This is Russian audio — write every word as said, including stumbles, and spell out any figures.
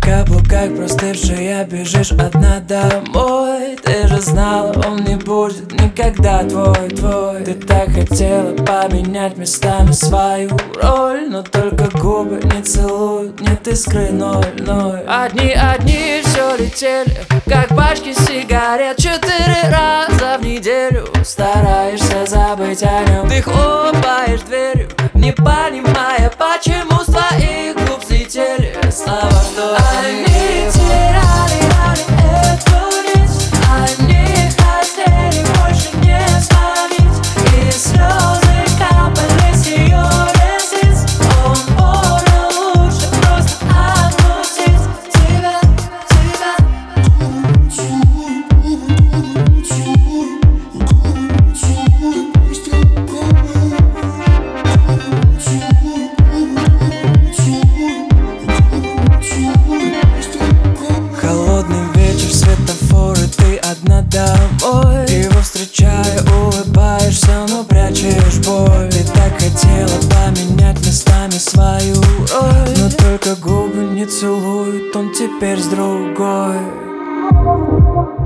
каблуках простывшая бежишь одна домой. Ты же знала, он не будет никогда твой, твой. Ты так хотела поменять местами свою роль, но только губы не целуют, нет искры ноль ноль. Одни, одни все летели, как пачки сигарет. Четыре раза в неделю стараешься забыть о нем. Ты хлопаешь дверью, не понимая, почему с твоих губ слетели слова, что они теряли, они эту нить. Они хотели больше не звонить, и слезы капали с ее ресниц. Он понял, лучше просто отпустить тебя, тебя. Холодный вечер, светофоры, ты одна домой. Его встречая, улыбаешься, но прячешь боль. Ты так хотела поменять местами свою роль, но только губы не целуют, он теперь с другой.